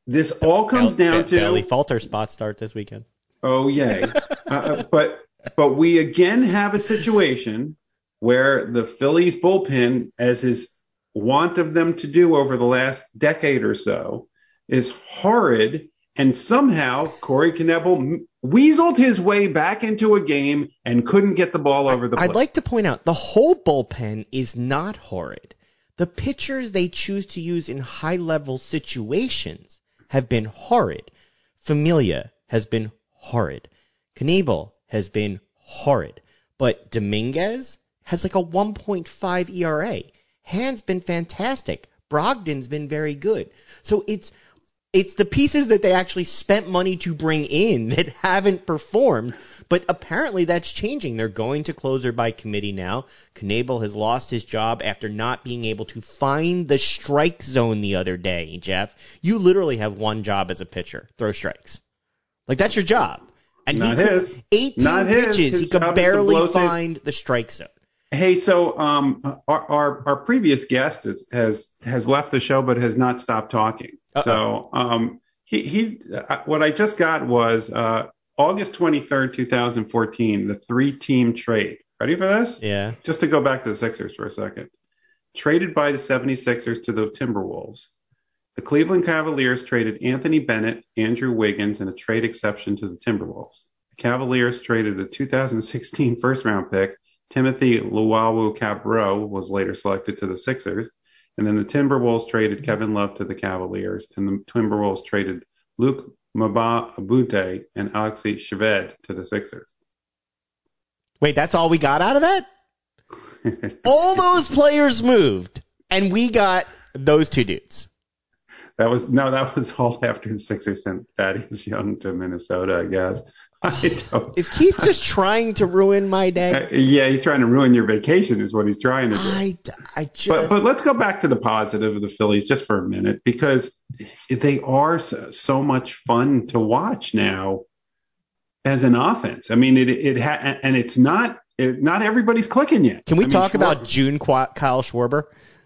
this all comes Bell, down Be- to Bailey Falter spot start this weekend. Oh, yay. uh, but but we again have a situation where the Phillies bullpen, as is wont of them to do over the last decade or so, is horrid. And somehow Corey Knebel weaseled his way back into a game and couldn't get the ball over the plate. I'd like to point out the whole bullpen is not horrid. The pitchers they choose to use in high-level situations have been horrid. Familia has been horrid. Knebel has been horrid. But Dominguez has like a one point five E R A. Hand's been fantastic. Brogdon's been very good. So it's it's the pieces that they actually spent money to bring in that haven't performed, but apparently that's changing. They're going to closer by committee now. Knebel has lost his job after not being able to find the strike zone the other day, Jeff. You literally have one job as a pitcher, throw strikes. Like, that's your job. And Not he his. could, eighteen Not his. pitches, His he could job is to barely blow safe- find the strike zone. Hey, so um, our, our our previous guest is, has has left the show but has not stopped talking. Uh-oh. So um, he he uh, what I just got was uh, August twenty-third, twenty fourteen, the three-team trade. Ready for this? Yeah. Just to go back to the Sixers for a second. Traded by the seventy-sixers to the Timberwolves. The Cleveland Cavaliers traded Anthony Bennett, Andrew Wiggins, and a trade exception to the Timberwolves. The Cavaliers traded a two thousand sixteen first-round pick. Timothy Luwawu-Cabarrot was later selected to the Sixers. And then the Timberwolves traded Kevin Love to the Cavaliers. And the Timberwolves traded Luke Mbah-a-Moute and Alexei Shved to the Sixers. Wait, that's all we got out of that? All those players moved, and we got those two dudes. That was no, that was all after the Sixers sent Thaddeus Young to Minnesota, I guess. I don't, Is Keith just trying to ruin my day? Uh, yeah, he's trying to ruin your vacation is what he's trying to do. I, I just... But, but let's go back to the positive of the Phillies just for a minute, because they are so, so much fun to watch now as an offense. I mean, it it ha- and it's not it, not everybody's clicking yet. Can we I mean, talk Schwar- about June Qu- Kyle Schwarber?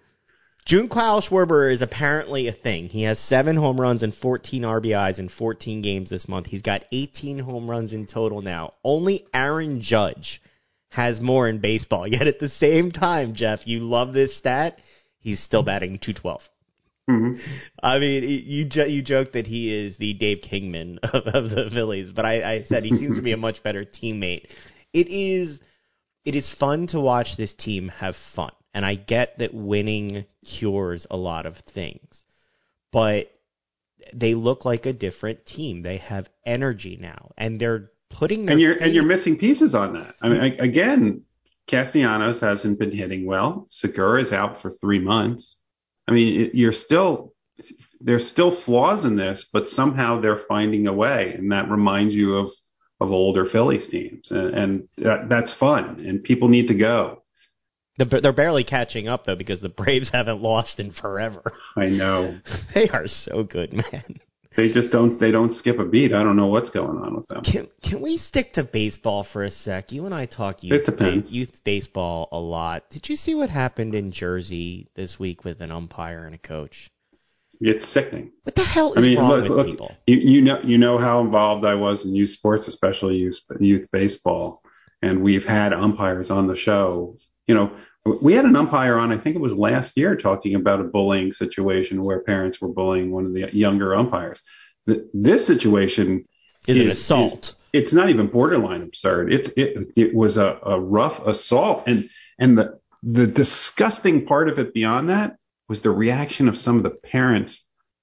June Kyle Schwarber is apparently a thing. He has seven home runs and fourteen R B Is in fourteen games this month. He's got eighteen home runs in total now. Only Aaron Judge has more in baseball. Yet at the same time, Jeff, you love this stat. He's still batting two twelve. Mm-hmm. I mean, you you joke that he is the Dave Kingman of, of the Phillies, but I, I said he seems to be a much better teammate. It is it is fun to watch this team have fun. And I get that winning cures a lot of things, but they look like a different team. They have energy now, and they're putting their and you're faith- and you're missing pieces on that. I mean, I, again, Castellanos hasn't been hitting well. Segura is out for three months. I mean, it, you're still there's still flaws in this, but somehow they're finding a way, and that reminds you of of older Phillies teams, and, and that, that's fun. And people need to go. They're barely catching up, though, because the Braves haven't lost in forever. I know. They are so good, man. They just don't they don't skip a beat. I don't know what's going on with them. Can can we stick to baseball for a sec? You and I talk It youth, depends. youth baseball a lot. Did you see what happened in Jersey this week with an umpire and a coach? It's sickening. What the hell is I mean, wrong look, with look, people? You, you know you know how involved I was in youth sports, especially youth youth baseball, and we've had umpires on the show. You know, we had an umpire on, I think it was last year, talking about a bullying situation where parents were bullying one of the younger umpires. This situation Is, is an assault. Is, it's not even borderline absurd. It it it was a, a rough assault, and and the the disgusting part of it beyond that was the reaction of some of the parents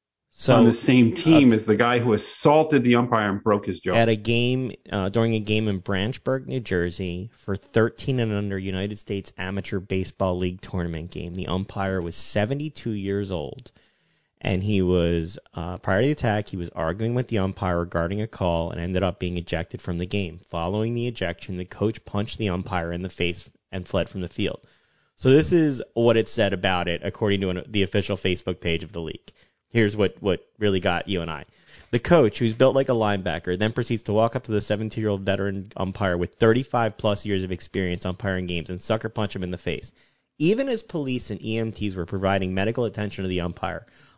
So on the same team uh, as the guy who assaulted the umpire and broke his jaw. at a game uh, during a game in Branchburg, New Jersey, for thirteen and under United States Amateur Baseball League tournament game, the umpire was seventy-two years old, and he was uh, prior to the attack, he was arguing with the umpire regarding a call and ended up being ejected from the game. Following the ejection, the coach punched the umpire in the face and fled from the field. So this is what it said about it, according to an, the official Facebook page of the league. Here's what, what really got you and I. The coach, who's built like a linebacker, then proceeds to walk up to the seventy-year-old veteran umpire with thirty-five plus years of experience umpiring games and sucker punch him in the face. Even as police and E M Ts were providing medical attention to the umpire,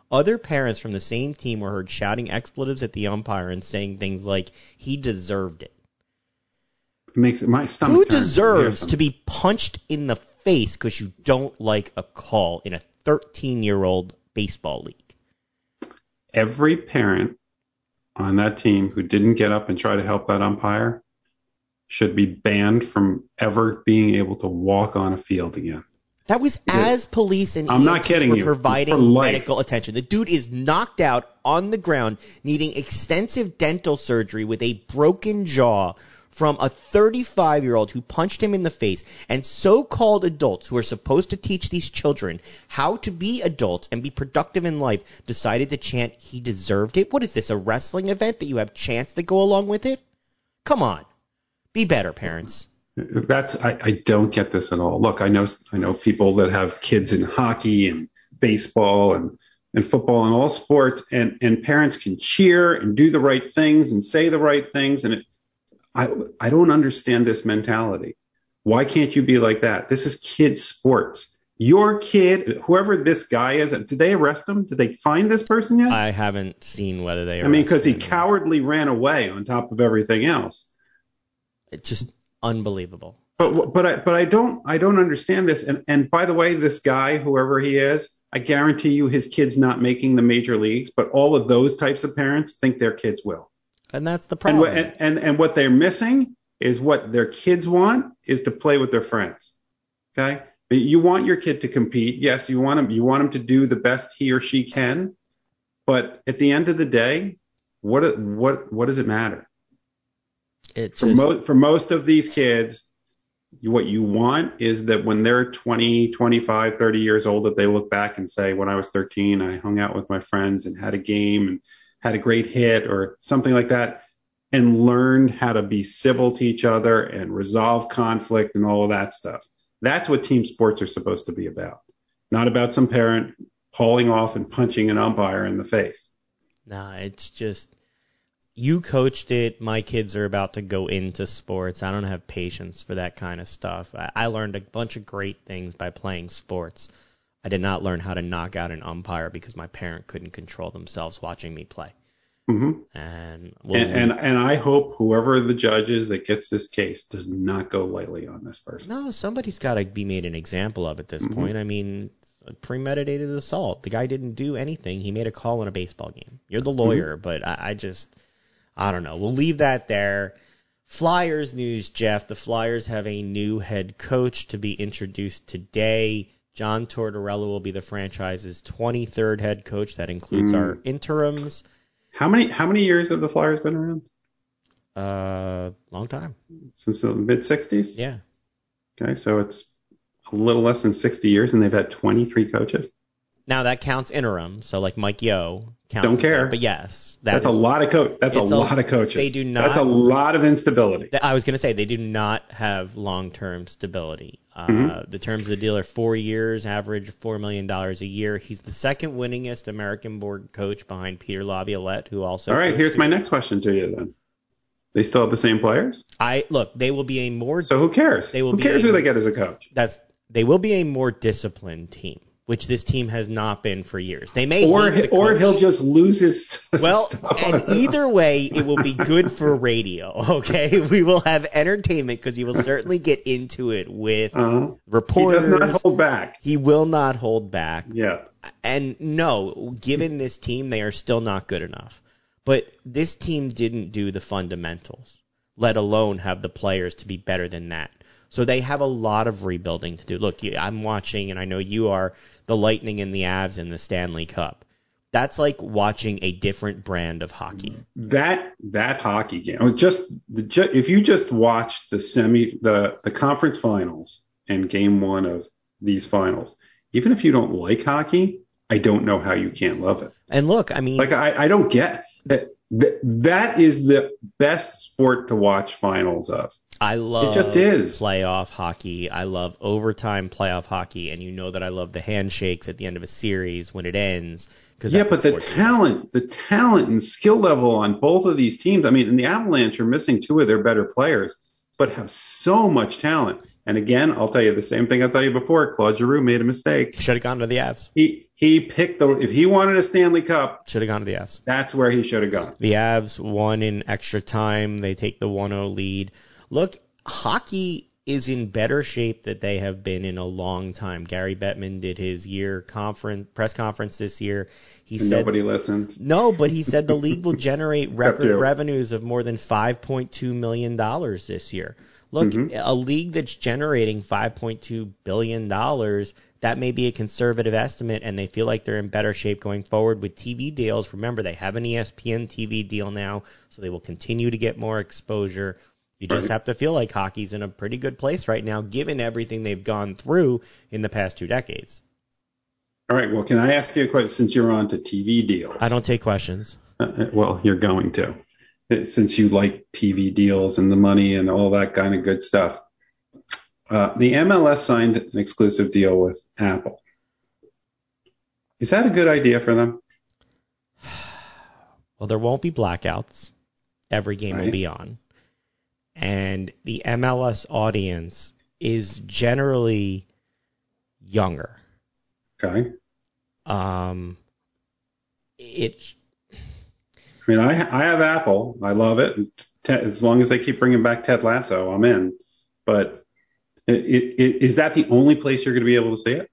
Other parents from the same team were heard shouting expletives at the umpire and saying things like, he deserved it. It makes my stomach Who turn. deserves to be punched in the face because you don't like a call in a thirteen-year-old baseball league? Every parent on that team who didn't get up and try to help that umpire should be banned from ever being able to walk on a field again. That was as police and I'm E M Ts not kidding were you. providing For life. medical attention. The dude is knocked out on the ground, needing extensive dental surgery with a broken jaw from a thirty-five-year-old who punched him in the face. And so-called adults who are supposed to teach these children how to be adults and be productive in life decided to chant, he deserved it? What is this, a wrestling event that you have chants that go along with it? Come on. Be better, parents. That's I, I don't get this at all. Look, I know I know people that have kids in hockey and baseball and, and football and all sports, and, and parents can cheer and do the right things and say the right things. And it, I I don't understand this mentality. Why can't you be like that? This is kids' sports. Your kid, whoever this guy is, did they arrest him? Did they find this person yet? I haven't seen whether they I mean, because because he cowardly ran away on top of everything else. It's just unbelievable. But but I but I don't I don't understand this. And and by the way, this guy, whoever he is, I guarantee you his kid's not making the major leagues. But all of those types of parents think their kids will. And that's the And problem. what, and, and and what they're missing is what their kids want is to play with their friends. Okay, you want your kid to compete. Yes, you want him. You want him to do the best he or she can. But at the end of the day, what what what does it matter? It for, just, mo- for most of these kids, you, what you want is that when they're twenty, twenty-five, thirty years old, that they look back and say, when I was thirteen, I hung out with my friends and had a game and had a great hit or something like that, and learned how to be civil to each other and resolve conflict and all of that stuff. That's what team sports are supposed to be about, not about some parent hauling off and punching an umpire in the face. Nah, it's just... You coached it. My kids are about to go into sports. I don't have patience for that kind of stuff. I, I learned a bunch of great things by playing sports. I did not learn how to knock out an umpire because my parent couldn't control themselves watching me play. Mm-hmm. And, we'll, and and and I hope whoever the judge is that gets this case does not go lightly on this person. No, somebody's got to be made an example of at this Mm-hmm. point. I mean, premeditated assault. The guy didn't do anything. He made a call in a baseball game. You're the lawyer, mm-hmm. but I, I just... I don't know. We'll leave that there. Flyers news, Jeff. The Flyers have a new head coach to be introduced today. John Tortorella will be the franchise's twenty-third head coach. That includes mm. our interims. How many how many years have the Flyers been around? Uh, long time. Since the mid sixties? Yeah. Okay, so it's a little less than sixty years, and they've had twenty-three coaches. Now that counts interim, so like Mike Yeo counts. Don't care. That, but yes, that that's is, a lot of coach. That's a, a lot of coaches. They do not. That's a lot of instability. I was going to say they do not have long-term stability. Uh, mm-hmm. The terms of the deal are four years, average four million dollars a year. He's the second winningest American-born coach behind Peter Laviolette, who also. All right, here's my next question to you then. They still have the same players? I look. They will be a more. So who cares? They will who be cares a, who they get as a coach? That's. They will be a more disciplined team, which this team has not been for years. They may or the or coach. He'll just lose his well, stuff. And either way, it will be good for radio. Okay, we will have entertainment because he will certainly get into it with uh-huh. reporters. He does not hold back. He will not hold back. Yeah. And no, given this team, they are still not good enough. But this team didn't do the fundamentals, let alone have the players to be better than that. So they have a lot of rebuilding to do. Look, I'm watching, and I know you are, the Lightning and the Avs in the Stanley Cup. That's like watching a different brand of hockey. That that hockey game, just the, if you just watch the semi, the the conference finals and game one of these finals, even if you don't like hockey, I don't know how you can't love it. And look, I mean, like I, I don't get that. That that is the best sport to watch finals of. I love it just is. playoff hockey. I love overtime playoff hockey, and you know that I love the handshakes at the end of a series when it ends. Yeah, but the talent, the talent and skill level on both of these teams. I mean, in the Avalanche are missing two of their better players, but have so much talent. And again, I'll tell you the same thing I told you before. Claude Giroux made a mistake. Should have gone to the Avs. He He picked the if he wanted a Stanley Cup, Should have gone to the Avs. that's where he should have gone. The Avs won in extra time. They take the one oh lead. Look, hockey is in better shape than they have been in a long time. Gary Bettman did his year conference press conference this year. He And said nobody listens. no, but he said the league will generate record you. revenues of more than five point two million dollars this year. Look, Mhm. a league that's generating five point two billion dollars, that may be a conservative estimate, and they feel like they're in better shape going forward with T V deals. Remember, they have an E S P N T V deal now, so they will continue to get more exposure. You just Right. have to feel like hockey's in a pretty good place right now, given everything they've gone through in the past two decades. All right. Well, can I ask you a question since you're on to T V deals? I don't take questions. Uh, well, you're going to, Uh, since you like T V deals and the money and all that kind of good stuff. Uh, the M L S signed an exclusive deal with Apple. Is that a good idea for them? Well, there won't be blackouts. Every game will Right. be on. And the M L S audience is generally younger. Okay. Um, it I mean, I I have Apple. I love it. Ted, as long as they keep bringing back Ted Lasso, I'm in. But it, it, it, is that the only place you're going to be able to see it?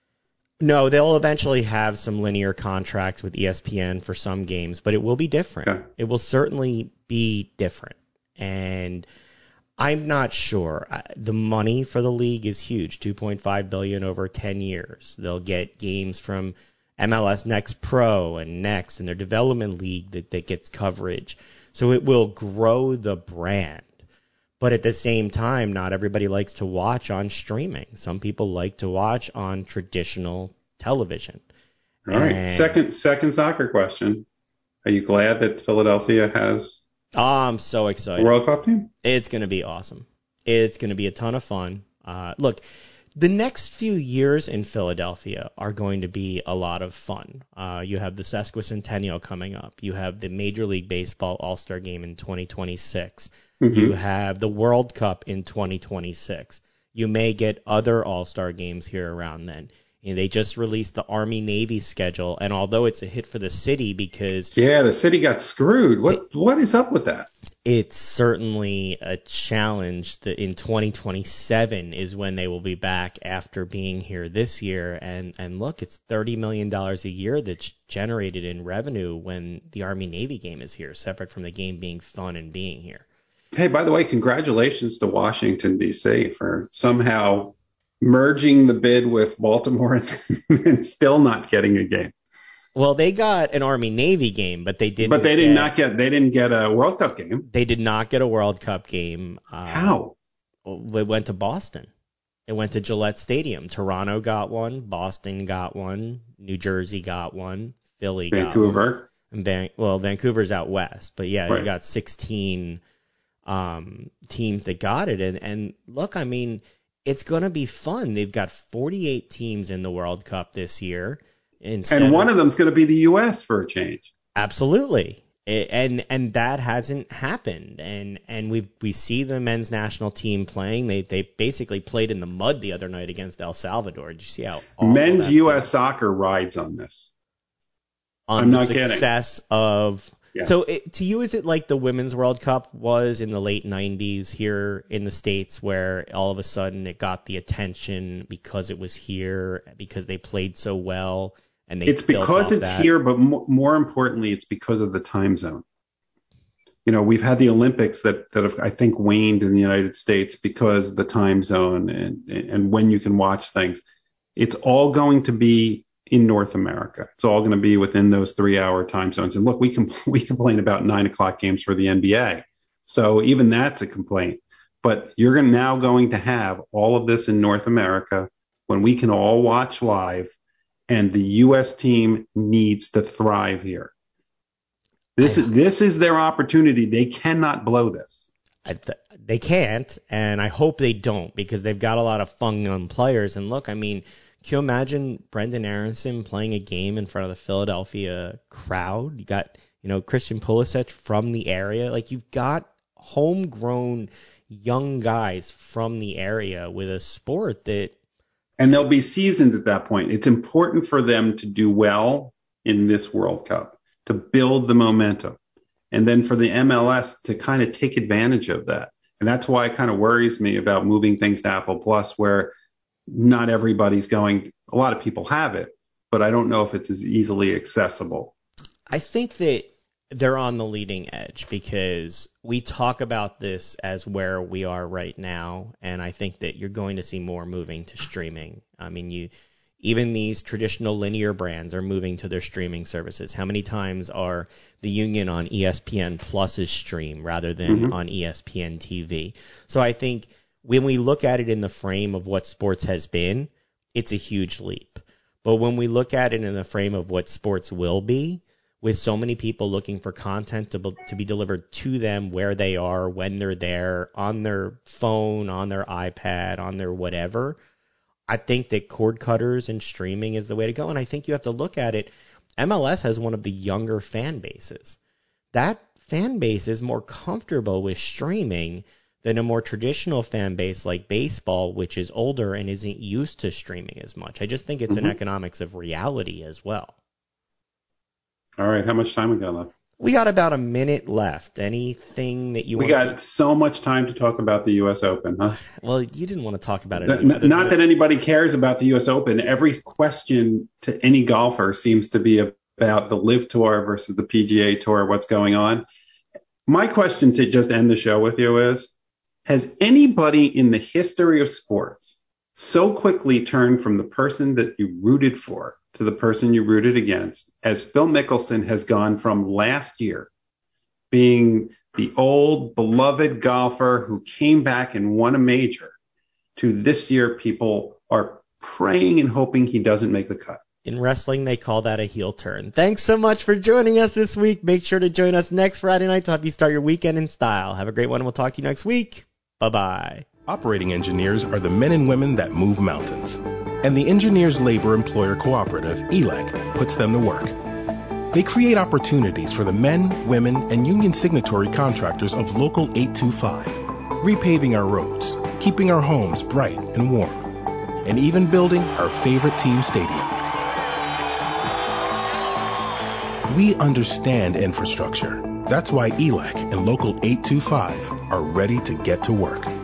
no, they'll eventually have some linear contracts with E S P N for some games, but it will be different. Okay. It will certainly be different. And I'm not sure. I- The money for the league is huge, two point five billion dollars over ten years. They'll get games from M L S Next Pro and Next and their development league that, that gets coverage. So it will grow the brand. But at the same time, not everybody likes to watch on streaming. Some people like to watch on traditional television. All right. And- Second second soccer question. Are you glad that Philadelphia has Oh, I'm so a excited. World Cup team? It's going to be awesome. It's going to be a ton of fun. Uh, look, the next few years in Philadelphia are going to be a lot of fun. Uh, you have the sesquicentennial coming up. You have the Major League Baseball All-Star Game in twenty twenty-six. Mhm. You have the World Cup in twenty twenty-six. You may get other All-Star games here around then. And they just released the Army-Navy schedule, and although it's a hit for the city because Yeah, the city got screwed. What what is up with that? it's certainly a challenge that in twenty twenty-seven is when they will be back after being here this year. And, and look, it's thirty million dollars a year that's generated in revenue when the Army-Navy game is here, separate from the game being fun and being here. Hey, by the way, congratulations to Washington, D C for somehow merging the bid with Baltimore and still not getting a game. Well, they got an Army-Navy game, but they didn't But they did get, not get they didn't get a World Cup game. they did not get a World Cup game. Uh, How? They went to Boston. It went to Gillette Stadium. Toronto got one. Boston got one. New Jersey got one. Philly got one. Vancouver. And Van- well, Vancouver's out west, but yeah, Right. you got sixteen um, teams that got it. And, and look, I mean, it's going to be fun. They've got forty-eight teams in the World Cup this year. Instead And one of them's going to be the U S for a change. Absolutely. It, and and that hasn't happened. And and we we see the men's national team playing. They they basically played in the mud the other night against El Salvador. Did you see how awful Men's that U S was? soccer rides on this. On I'm the not kidding. success of Yes. so it, to you, is it like the Women's World Cup was in the late nineties here in the States, where all of a sudden it got the attention because it was here, because they played so well, and they It's built because off it's that? here, but mo- more importantly, it's because of the time zone. You know, we've had the Olympics that, that have, I think, waned in the United States because of the time zone and, and when you can watch things. It's all going to be in North America. It's all going to be within those three hour time zones. And look, we can, we complain about nine o'clock games for the N B A. So even that's a complaint. But you're gonna, now going to have all of this in North America when we can all watch live, and the U S team needs to thrive here. This is, this is their opportunity. They cannot blow this. I th- they can't, and I hope they don't, because they've got a lot of fun young players. And look, I mean, can you imagine Brendan Aronson playing a game in front of the Philadelphia crowd? You got, you know, Christian Pulisic from the area. Like, you've got homegrown young guys from the area with a sport that And they'll be seasoned at that point. It's important for them to do well in this World Cup, to build the momentum, and then for the M L S to kind of take advantage of that. And that's why it kind of worries me about moving things to Apple Plus, where not everybody's going. A lot of people have it, but I don't know if it's as easily accessible. I think that they're on the leading edge because we talk about this as where we are right now, and I think that you're going to see more moving to streaming. I mean, you even these traditional linear brands are moving to their streaming services. How many times are the Union on E S P N Plus's stream rather than mm-hmm. on E S P N T V? So I think when we look at it in the frame of what sports has been, it's a huge leap. But when we look at it in the frame of what sports will be, with so many people looking for content to be, to be delivered to them where they are, when they're there, on their phone, on their iPad, on their whatever, I think that cord cutters and streaming is the way to go. And I think you have to look at it. M L S has one of the younger fan bases. That fan base is more comfortable with streaming than a more traditional fan base like baseball, which is older and isn't used to streaming as much. I just think it's mm-hmm. an economics of reality as well. All right, how much time we got left? We got about a minute left. Anything that you we want got to... so much time to talk about the U S Open, huh? Well, you didn't want to talk about it. N- not than... that anybody cares about the U S Open. Every question to any golfer seems to be about the LIV Tour versus the P G A Tour, what's going on. My question to just end the show with you is, has anybody in the history of sports so quickly turned from the person that you rooted for to the person you rooted against as Phil Mickelson has gone from last year being the old beloved golfer who came back and won a major to this year people are praying and hoping he doesn't make the cut? In wrestling, they call that a heel turn. Thanks so much for joining us this week. Make sure to join us next Friday night to help you start your weekend in style. Have a great one, and we'll talk to you next week. Bye-bye. Operating engineers are the men and women that move mountains. And the Engineers Labor Employer Cooperative, E L E C, puts them to work. They create opportunities for the men, women, and union signatory contractors of Local eight two five, repaving our roads, keeping our homes bright and warm, and even building our favorite team stadium. We understand infrastructure. That's why E L E C and Local eight two five are ready to get to work.